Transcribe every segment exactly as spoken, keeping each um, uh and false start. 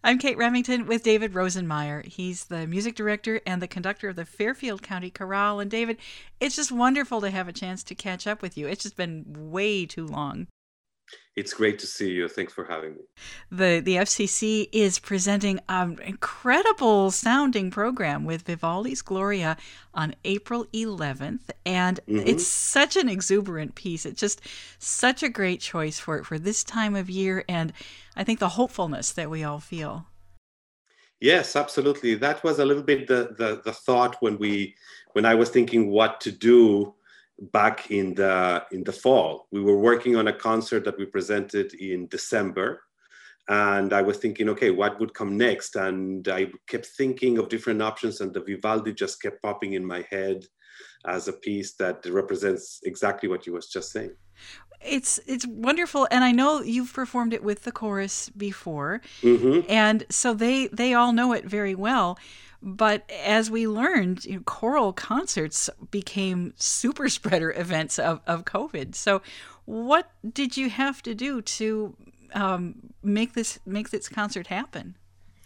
I'm Kate Remington with David Rosenmeyer. He's the music director and the conductor of the Fairfield County Chorale. And David, it's just wonderful to have a chance to catch up with you. It's just been way too long. It's great to see you. Thanks for having me. The the F C C is presenting an incredible sounding program with Vivaldi's Gloria on April eleventh. And mm-hmm. It's such an exuberant piece. It's just such a great choice for for this time of year. And I think the hopefulness that we all feel. Yes, absolutely. That was a little bit the, the, the thought when we when I was thinking what to do back in the in the fall. We were working on a concert that we presented in December, and I was thinking, okay, what would come next? And I kept thinking of different options, and the Vivaldi just kept popping in my head as a piece that represents exactly what you was just saying. It's it's wonderful, and I know you've performed it with the chorus before, mm-hmm. and so they they all know it very well. But as we learned, you know, choral concerts became super spreader events of, of COVID. So what did you have to do to um, make this make this concert happen?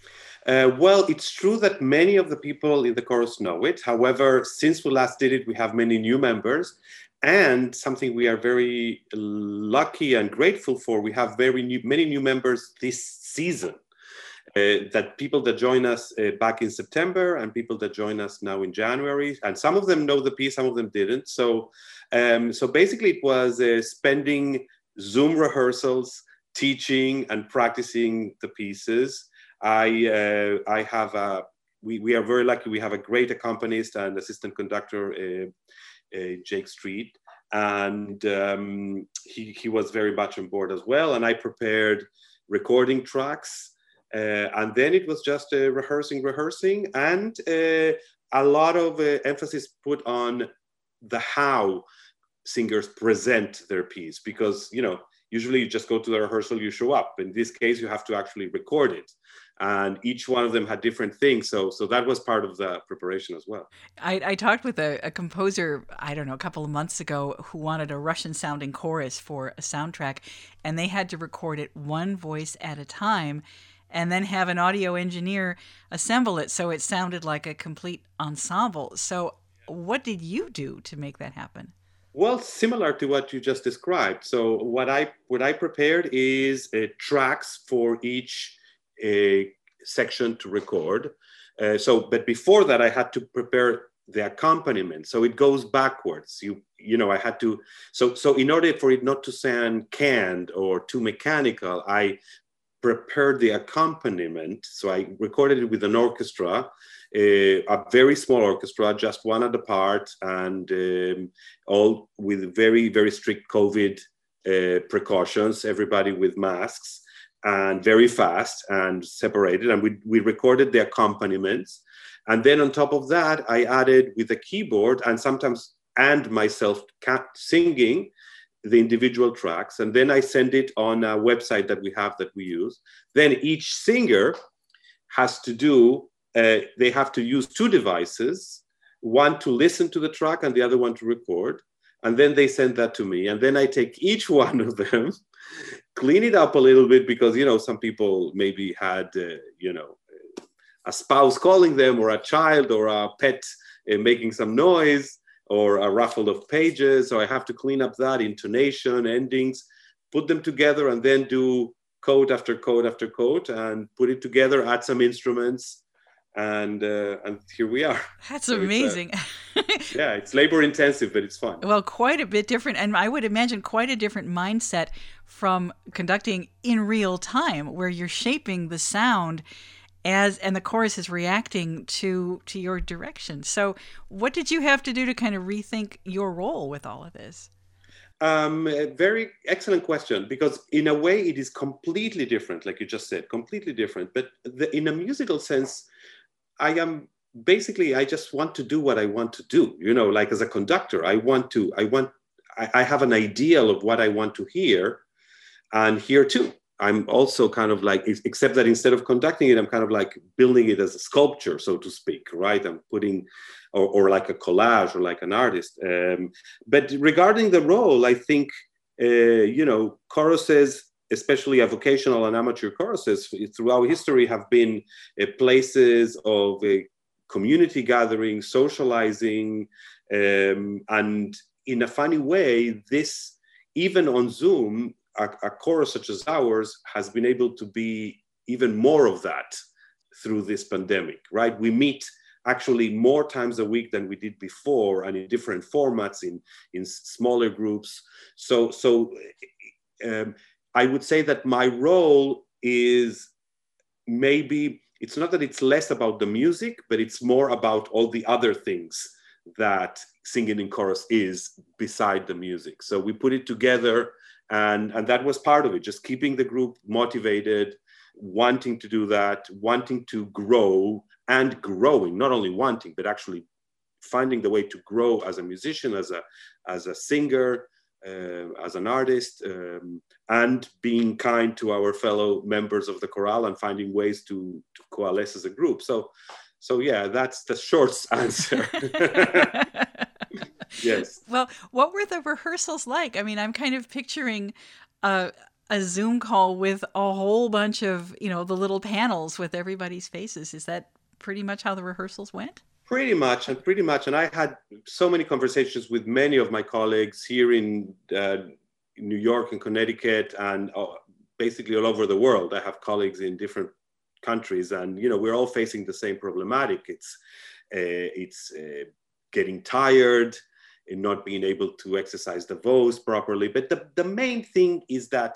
Uh, well, it's true that many of the people in the chorus know it. However, since we last did it, we have many new members. And something we are very lucky and grateful for, we have very new, many new members this season. Uh, that people that join us uh, back in September and people that join us now in January, and some of them know the piece, some of them didn't. So, um, so basically, it was uh, spending Zoom rehearsals, teaching and practicing the pieces. I uh, I have a we we are very lucky. We have a great accompanist and assistant conductor, uh, uh, Jake Street, and um, he he was very much on board as well. And I prepared recording tracks. Uh, and then it was just uh, rehearsing, rehearsing, and uh, a lot of uh, emphasis put on the how singers present their piece, because, you know, usually you just go to the rehearsal, you show up. In this case, you have to actually record it. And each one of them had different things. So so that was part of the preparation as well. I, I talked with a, a composer, I don't know, a couple of months ago who wanted a Russian sounding chorus for a soundtrack. And they had to record it one voice at a time, and then have an audio engineer assemble it so it sounded like a complete ensemble. So what did you do to make that happen? Well, similar to what you just described. So what I what I prepared is uh, tracks for each uh, section to record. Uh, so, but before that, I had to prepare the accompaniment. So it goes backwards. You you know, I had to. So so in order for it not to sound canned or too mechanical, I prepared the accompaniment. So I recorded it with an orchestra, uh, a very small orchestra, just one at a part, and um, all with very, very strict COVID uh, precautions, everybody with masks, and very fast and separated. And we, we recorded the accompaniments. And then on top of that, I added with a keyboard and sometimes and myself singing the individual tracks, and then I send it on a website that we have that we use. Then each singer has to do, uh, they have to use two devices, one to listen to the track and the other one to record. And then they send that to me. And then I take each one of them, clean it up a little bit, because, you know, some people maybe had, uh, you know, a spouse calling them, or a child or a pet uh, making some noise, or a ruffle of pages. So I have to clean up that, intonation, endings, put them together, and then do code after code after code, and put it together, add some instruments, and uh, and here we are. That's so amazing. It's, uh, yeah, it's labor intensive, but it's fun. Well, quite a bit different, and I would imagine quite a different mindset from conducting in real time, where you're shaping the sound as and the chorus is reacting to to your direction. So what did you have to do to kind of rethink your role with all of this? Um, a very excellent question, because in a way it is completely different, like you just said, completely different. But the, in a musical sense, I am basically, I just want to do what I want to do. You know, like as a conductor, I want to, I want, I, I have an ideal of what I want to hear, and here too. I'm also kind of like, except that instead of conducting it, I'm kind of like building it as a sculpture, so to speak, right? I'm putting, or, or like a collage, or like an artist. Um, but regarding the role, I think, uh, you know, choruses especially a vocational and amateur choruses throughout history have been uh, places of uh, community gathering, socializing, um, and in a funny way, this, even on Zoom, a, a chorus such as ours has been able to be even more of that through this pandemic, right? We meet actually more times a week than we did before, and in different formats, in, in smaller groups. So, so um, I would say that my role is maybe, it's not that it's less about the music, but it's more about all the other things that singing in chorus is beside the music. So we put it together, and, and that was part of it, just keeping the group motivated, wanting to do that, wanting to grow and growing, not only wanting, but actually finding the way to grow as a musician, as a, as a singer, uh, as an artist, um, and being kind to our fellow members of the chorale and finding ways to, to coalesce as a group. So, so yeah, that's the short answer. Yes. Well, what were the rehearsals like? I mean, I'm kind of picturing a, a Zoom call with a whole bunch of, you know, the little panels with everybody's faces. Is that pretty much how the rehearsals went? Pretty much, and pretty much. And I had so many conversations with many of my colleagues here in uh, New York and Connecticut, and uh, basically all over the world. I have colleagues in different countries, and you know, we're all facing the same problematic. It's uh, it's uh, getting tired and not being able to exercise the voice properly. But the, the main thing is that,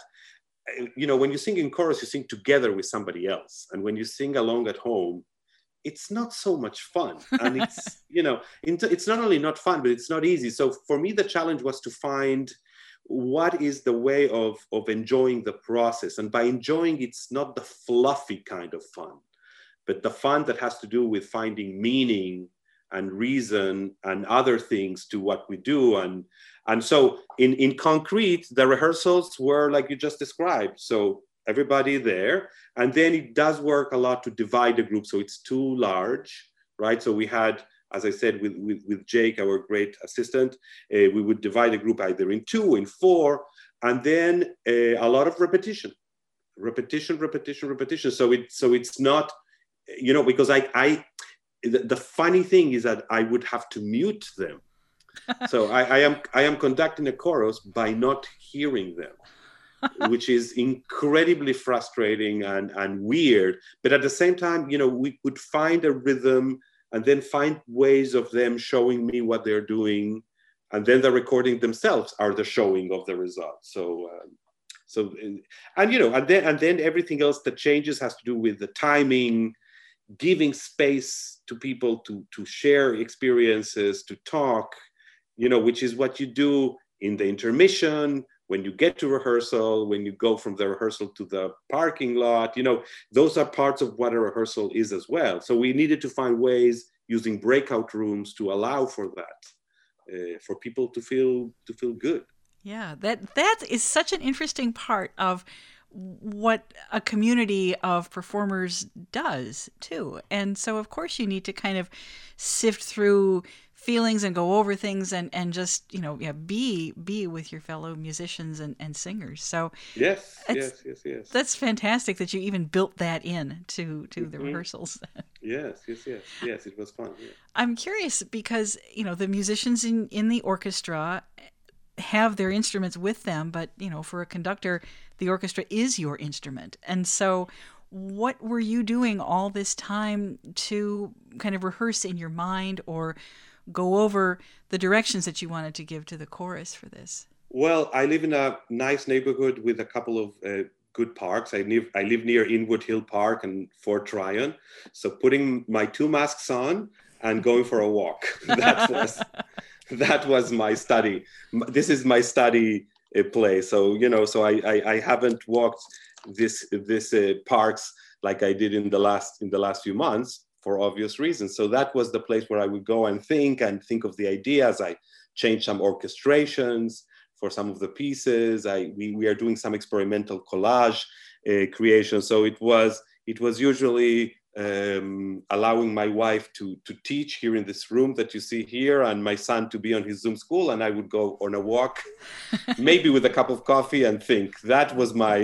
you know, when you sing in chorus, you sing together with somebody else. And when you sing along at home, it's not so much fun. And it's, you know, it's not only not fun, but it's not easy. So for me, the challenge was to find what is the way of, of enjoying the process. And by enjoying, it's not the fluffy kind of fun, but the fun that has to do with finding meaning and reason and other things to what we do. And, and so in, in concrete, the rehearsals were like you just described. So everybody there, and then it does work a lot to divide the group. So it's too large, right? So we had, as I said, with, with, with Jake, our great assistant, uh, we would divide the group either in two, in four, and then uh, a lot of repetition, repetition, repetition, repetition. So it, so it's not, you know, because I, I, the, the funny thing is that I would have to mute them. So I, I am, I am conducting a chorus by not hearing them, which is incredibly frustrating and, and weird. But at the same time, you know, we would find a rhythm and then find ways of them showing me what they're doing. And then the recording themselves are the showing of the results. So, um, so, and, you know, and then, and then everything else that changes has to do with the timing, giving space to people to, to share experiences, to talk, you know, which is what you do in the intermission, when you get to rehearsal, when you go from the rehearsal to the parking lot, you know, those are parts of what a rehearsal is as well. So we needed to find ways using breakout rooms to allow for that, uh, for people to feel to feel good. Yeah, that that is such an interesting part of what a community of performers does too. And so of course you need to kind of sift through feelings and go over things and, and just, you know, yeah, be be with your fellow musicians and, and singers. So yes, yes, yes, yes. That's fantastic that you even built that in to, to the mm-hmm. rehearsals. Yes, yes, yes, yes, it was fun. Yeah. I'm curious because, you know, the musicians in, in the orchestra have their instruments with them, but, you know, for a conductor, the orchestra is your instrument. And so what were you doing all this time to kind of rehearse in your mind or go over the directions that you wanted to give to the chorus for this? Well, I live in a nice neighborhood with a couple of uh, good parks. I live, I live near Inwood Hill Park and Fort Tryon. So putting my two masks on and going for a walk, that was that was my study. This is my study uh, place. So, you know, so I, I, I haven't walked this this uh, parks like I did in the last in the last few months, for obvious reasons. So that was the place where I would go and think and think of the ideas. I changed some orchestrations for some of the pieces. I we, we are doing some experimental collage uh, creation. So it was it was usually um, allowing my wife to to teach here in this room that you see here, and my son to be on his Zoom school, and I would go on a walk, maybe with a cup of coffee and think. That was my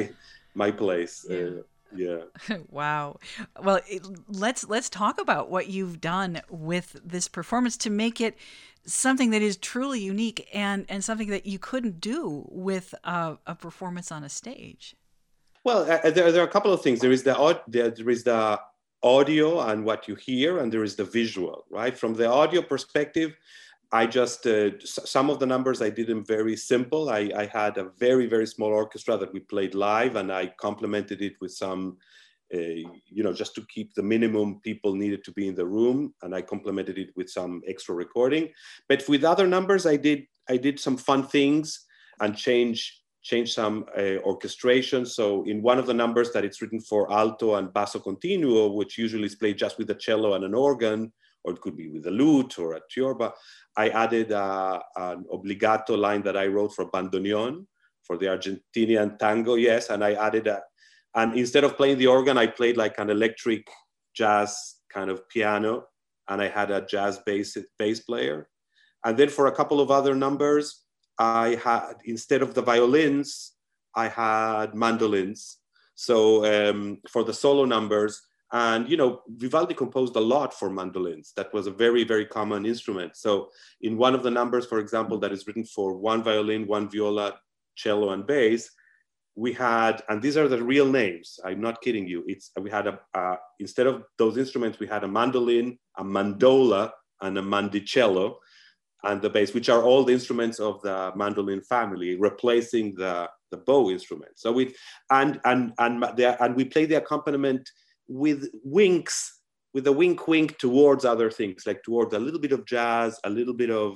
my place. Yeah. Uh, yeah. Wow. Well, it, let's let's talk about what you've done with this performance to make it something that is truly unique and and something that you couldn't do with a, a performance on a stage. Well, uh, there, there are a couple of things. There is the aud- there, there is the audio and what you hear, and there is the visual, right? From the audio perspective, I just uh, s- some of the numbers I did them very simple. I, I had a very very small orchestra that we played live, and I complemented it with some, uh, you know, just to keep the minimum people needed to be in the room, and I complemented it with some extra recording. But with other numbers, I did I did some fun things and change change some uh, orchestration. So in one of the numbers that it's written for alto and basso continuo, which usually is played just with a cello and an organ, or it could be with a lute or a tiorba, I added uh, an obligato line that I wrote for bandoneon, for the Argentinian tango, yes, and I added a, and instead of playing the organ, I played like an electric jazz kind of piano, and I had a jazz bass, bass player. And then for a couple of other numbers, I had, instead of the violins, I had mandolins. So um, for the solo numbers, and, you know, Vivaldi composed a lot for mandolins. That was a very, very common instrument. So in one of the numbers, for example, that is written for one violin, one viola, cello, and bass, we had, and these are the real names, I'm not kidding you. It's, we had a, uh, instead of those instruments, we had a mandolin, a mandola, and a mandicello, and the bass, which are all the instruments of the mandolin family, replacing the, the bow instrument. So we, and, and, and, the, and we play the accompaniment with winks, with a wink wink towards other things, like towards a little bit of jazz, a little bit of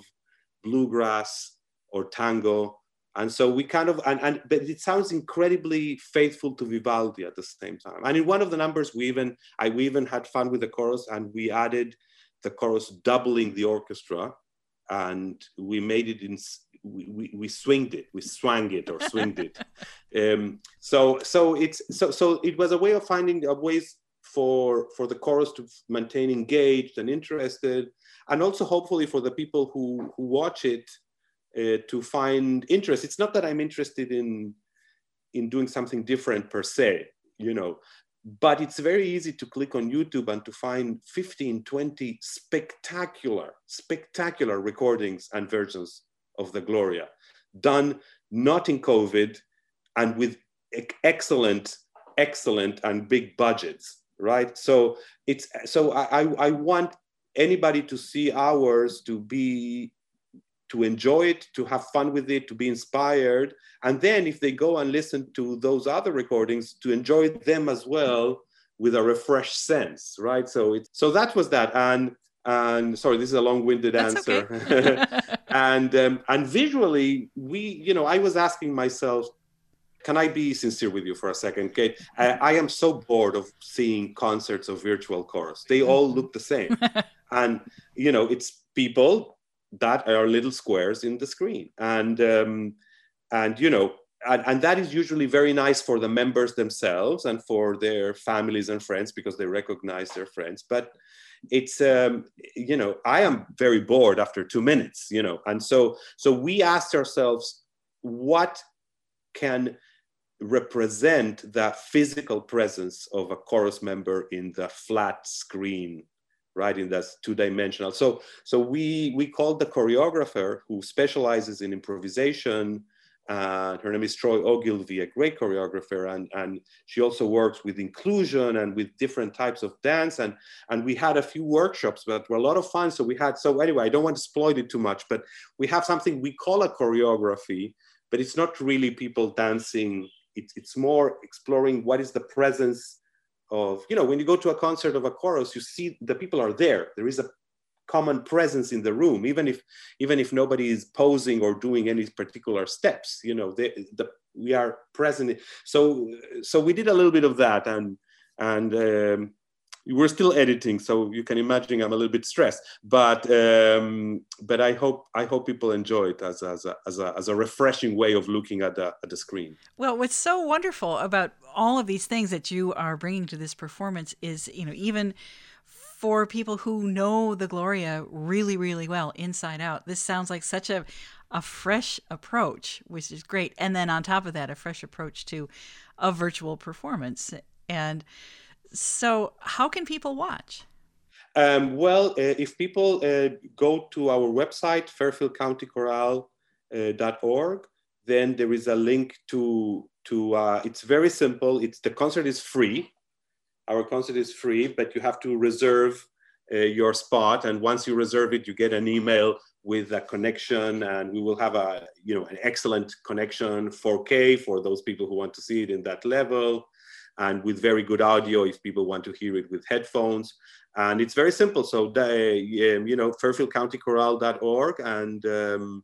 bluegrass or tango. And so we kind of, and, and but it sounds incredibly faithful to Vivaldi at the same time. And in one of the numbers, we even, I, we even had fun with the chorus, and we added the chorus doubling the orchestra, and we made it in, we, we, we swinged it, we swang it or swinged it. Um, so so it's so so it was a way of finding a ways for for the chorus to maintain engaged and interested, and also hopefully for the people who who watch it uh, to find interest. It's not that I'm interested in in doing something different per se, you know, but it's very easy to click on YouTube and to find fifteen, twenty spectacular, spectacular recordings and versions of the Gloria, done not in COVID and with excellent, excellent and big budgets, right? So it's, so I, I want anybody to see ours, to be, to enjoy it, to have fun with it, to be inspired. And then if they go and listen to those other recordings, to enjoy them as well with a refreshed sense, right? So it, so that was that. And, and sorry, this is a long-winded That's answer. Okay. and, um, and visually, we, you know, I was asking myself, can I be sincere with you for a second, Kate? I, I am so bored of seeing concerts of virtual chorus. They all look the same. And, you know, it's people that are little squares in the screen. And, um, and you know, and, and that is usually very nice for the members themselves and for their families and friends, because they recognize their friends. But it's, um, you know, I am very bored after two minutes, you know. And so, so we asked ourselves, what can represent the physical presence of a chorus member in the flat screen, right, in that two-dimensional. So, so we we called the choreographer, who specializes in improvisation. Uh, her name is Troy Ogilvie, a great choreographer, and, and she also works with inclusion and with different types of dance. And, and we had a few workshops that were a lot of fun. So we had, so anyway, I don't want to exploit it too much, but we have something we call a choreography, but it's not really people dancing. It's, it's more exploring what is the presence of, you know, when you go to a concert of a chorus, you see the people are there. There is a common presence in the room, even if even if nobody is posing or doing any particular steps, you know, they, the, we are present. So so we did a little bit of that, and and um, we're still editing, so you can imagine I'm a little bit stressed, but um, but I hope I hope people enjoy it as as a, as a as a refreshing way of looking at the at the screen. Well, what's so wonderful about all of these things that you are bringing to this performance is, you know, even for people who know the Gloria really, really well inside out, this sounds like such a a fresh approach, which is great. And then on top of that, a fresh approach to a virtual performance. And so how can people watch? Um, well, uh, if people uh, go to our website, fairfield county chorale dot org, then there is a link to, to uh, it's very simple. It's, the concert is free. Our concert is free, but you have to reserve uh, your spot. And once you reserve it, you get an email with a connection, and we will have a, you know, an excellent connection, four K for those people who want to see it in that level, and with very good audio if people want to hear it with headphones. And it's very simple. So, the, um, you know, fairfield county chorale dot org, and um,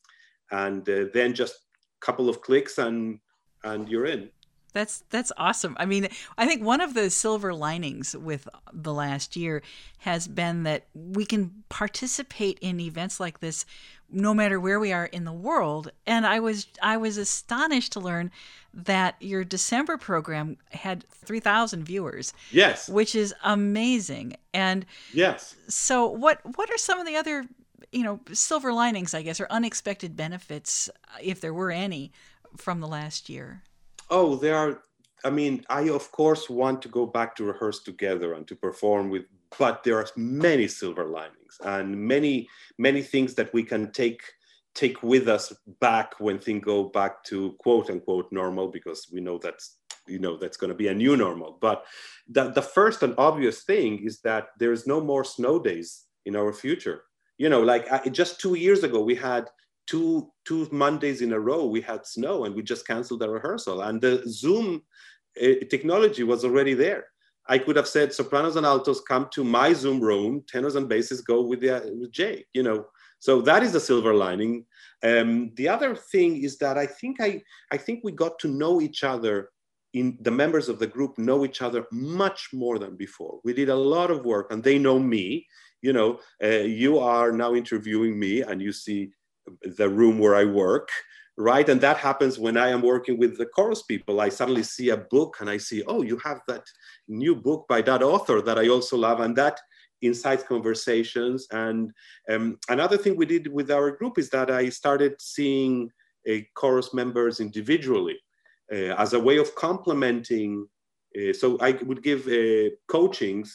and uh, then just a couple of clicks and and you're in. That's that's awesome. I mean, I think one of the silver linings with the last year has been that we can participate in events like this no matter where we are in the world. And I was I was astonished to learn that your December program had three thousand viewers. Yes. Which is amazing. And yes. So what what are some of the other, you know, silver linings, I guess, or unexpected benefits, if there were any, from the last year? Oh, there are, I mean, I of course want to go back to rehearse together and to perform with, but there are many silver linings and many, many things that we can take take with us back when things go back to quote unquote normal, because we know that's, you know, that's going to be a new normal. But the, the first and obvious thing is that there's no more snow days in our future. You know, like I, just two years ago, we had Two two Mondays in a row, we had snow, and we just canceled the rehearsal. And the Zoom uh, technology was already there. I could have said, sopranos and altos, come to my Zoom room, tenors and basses go with, the, with Jay, you know. So that is a silver lining. Um, the other thing is that I think I, I think we got to know each other, in the members of the group know each other much more than before. We did a lot of work, and they know me. You know, uh, you are now interviewing me, and you see the room where I work, right? And that happens when I am working with the chorus people. I suddenly see a book and I see, oh, you have that new book by that author that I also love. And that incites conversations. And um, another thing we did with our group is that I started seeing uh, chorus members individually uh, as a way of complementing. Uh, so I would give uh, coachings,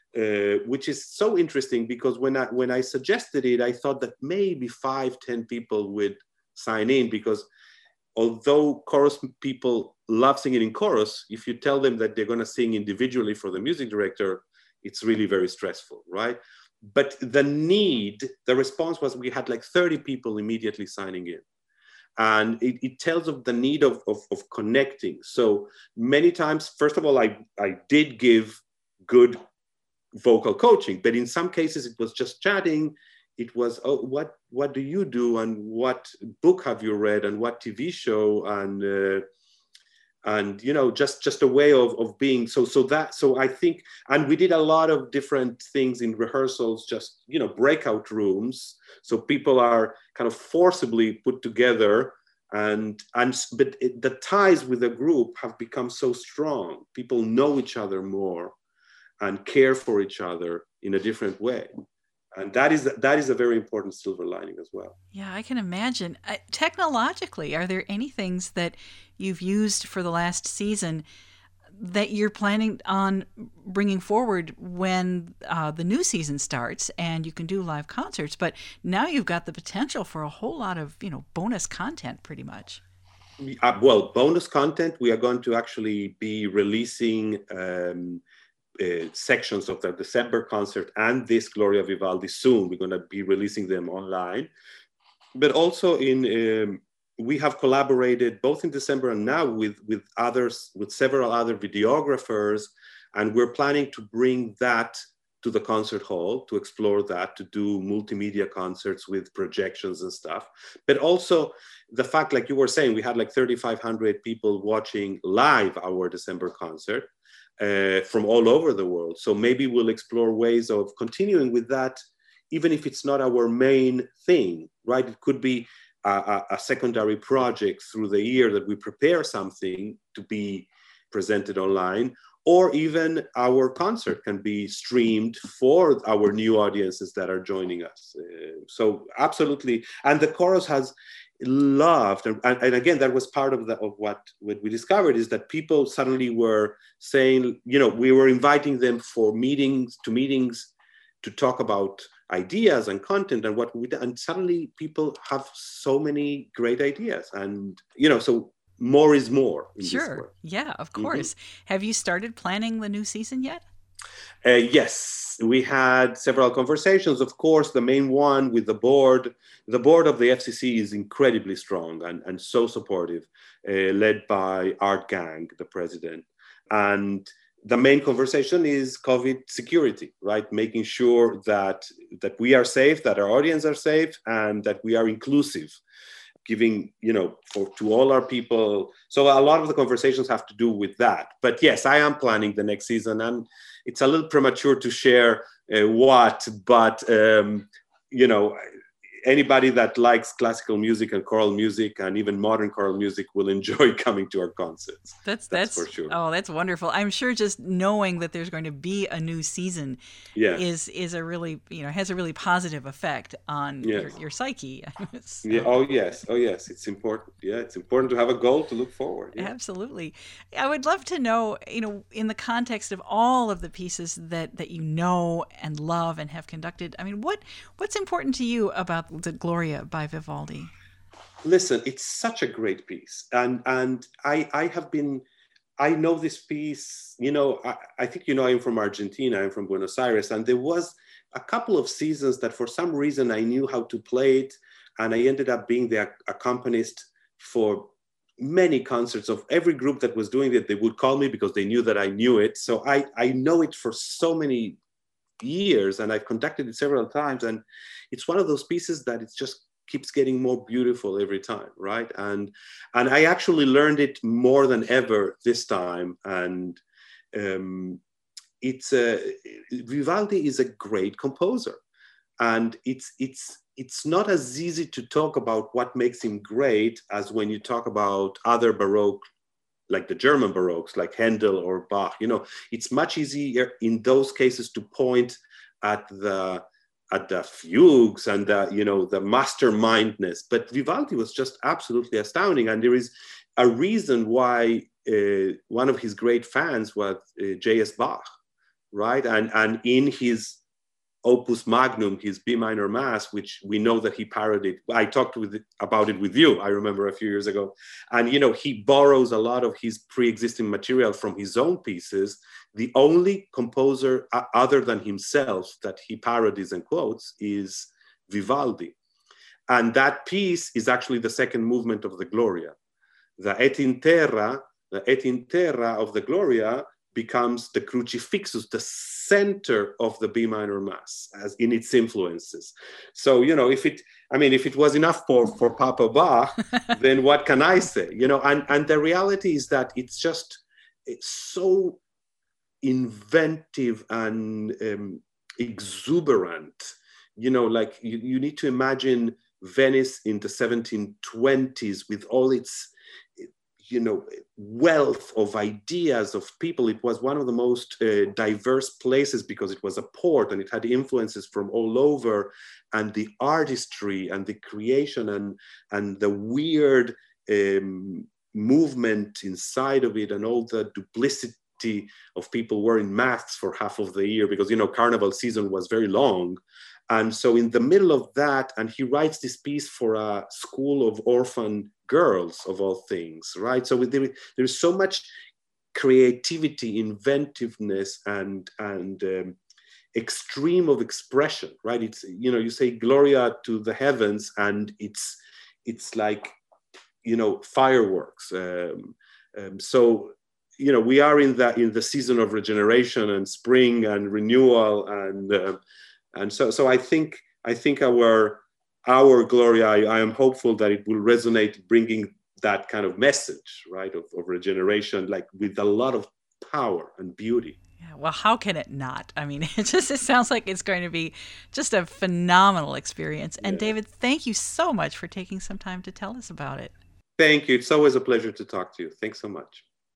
Uh, which is so interesting, because when I when I suggested it, I thought that maybe five, ten people would sign in, because although chorus people love singing in chorus, if you tell them that they're going to sing individually for the music director, it's really very stressful, right? But the need, the response was we had like thirty people immediately signing in. And it, it tells of the need of, of, of connecting. So many times, first of all, I, I did give good vocal coaching, but in some cases it was just chatting. It was, oh, what what do you do, and what book have you read, and what T V show, and uh, and you know, just just a way of, of being. So so that so I think, and we did a lot of different things in rehearsals, just, you know, breakout rooms, so people are kind of forcibly put together, and and but it, the ties with the group have become so strong. People know each other more and care for each other in a different way. And that is that is a very important silver lining as well. Yeah, I can imagine. Uh, technologically, are there any things that you've used for the last season that you're planning on bringing forward when uh, the new season starts and you can do live concerts? But now you've got the potential for a whole lot of, you know, bonus content, pretty much. Uh, well, bonus content, we are going to actually be releasing um, Uh, sections of the December concert and this Gloria Vivaldi soon. We're going to be releasing them online. But also in, um, we have collaborated both in December and now with, with others, with several other videographers, and we're planning to bring that to the concert hall, to explore that, to do multimedia concerts with projections and stuff. But also the fact, like you were saying, we had like thirty-five hundred people watching live our December concert. Uh, from all over the world. So maybe we'll explore ways of continuing with that, even if it's not our main thing, right? It could be a, a, a secondary project through the year that we prepare something to be presented online, or even our concert can be streamed for our new audiences that are joining us. Uh, so absolutely, and the chorus has loved, and, and again, that was part of the of what, what we discovered, is that people suddenly were saying, you know, we were inviting them for meetings to meetings to talk about ideas and content and what we do, and suddenly people have so many great ideas, and you know, so more is more in Sure. this work. Yeah, of course. Mm-hmm. Have you started planning the new season yet? Uh, yes, we had several conversations. Of course, the main one with the board. The board of the F C C is incredibly strong and, and so supportive, uh, led by Art Gang, the president. And the main conversation is COVID security, right? Making sure that, that we are safe, that our audience are safe, and that we are inclusive, giving, you know, for, to all our people. So a lot of the conversations have to do with that. But yes, I am planning the next season, and it's a little premature to share uh, what, but, um, you know, anybody that likes classical music and choral music and even modern choral music will enjoy coming to our concerts. That's, that's, that's for sure. Oh, that's wonderful. I'm sure just knowing that there's going to be a new season yes. is, is a really, you know, has a really positive effect on yes. your, your psyche. so. Yeah. Oh, yes. Oh, yes. It's important. Yeah. It's important to have a goal to look forward. Yeah. Absolutely. I would love to know, you know, in the context of all of the pieces that, that you know and love and have conducted, I mean, what, what's important to you about the Gloria by Vivaldi? Listen, it's such a great piece. And and I I have been, I know this piece, you know, I, I think, you know, I'm from Argentina, I'm from Buenos Aires, and there was a couple of seasons that for some reason I knew how to play it, and I ended up being the accompanist for many concerts of every group that was doing it. They would call me because they knew that I knew it. So I, I know it for so many years, and I've conducted it several times, and it's one of those pieces that it just keeps getting more beautiful every time, right? And and I actually learned it more than ever this time, and um, it's a Vivaldi is a great composer, and it's it's it's not as easy to talk about what makes him great as when you talk about other Baroque, like the German Baroques, like Handel or Bach. You know, it's much easier in those cases to point at the at the fugues and the, you know, the mastermindness. But Vivaldi was just absolutely astounding, and there is a reason why uh, one of his great fans was uh, J S Bach, right? And and in his Opus Magnum, his B minor mass, which we know that he parodied. I talked with about it with you, I remember a few years ago. And, you know, he borrows a lot of his pre-existing material from his own pieces. The only composer uh, other than himself that he parodies and quotes is Vivaldi. And that piece is actually the second movement of the Gloria. The Et in Terra, the Et in Terra of the Gloria becomes the Crucifixus, the center of the B minor mass, as in its influences. So, you know, if it, I mean, if it was enough for, for Papa Bach, then what can I say? You know, and, and the reality is that it's just, it's so inventive and um, exuberant. You know, like you, you need to imagine Venice in the seventeen twenties with all its, you know, wealth of ideas of people. It was one of the most uh, diverse places because it was a port and it had influences from all over, and the artistry and the creation and, and the weird um, movement inside of it, and all the duplicity of people wearing masks for half of the year because, you know, carnival season was very long. And so in the middle of that, and he writes this piece for a school of orphan girls, of all things, right? So there, there's so much creativity, inventiveness, and, and um, extreme of expression, right? It's, you know, you say Gloria to the heavens, and it's, it's like, you know, fireworks. Um, um, so, you know, we are in the, in the season of regeneration and spring and renewal, and uh, And so, so I think, I think our, our Gloria, I, I am hopeful that it will resonate, bringing that kind of message, right, of, of regeneration, like with a lot of power and beauty. Yeah, well, how can it not? I mean, it just it sounds like it's going to be just a phenomenal experience. And yeah. David, thank you so much for taking some time to tell us about it. Thank you. It's always a pleasure to talk to you. Thanks so much.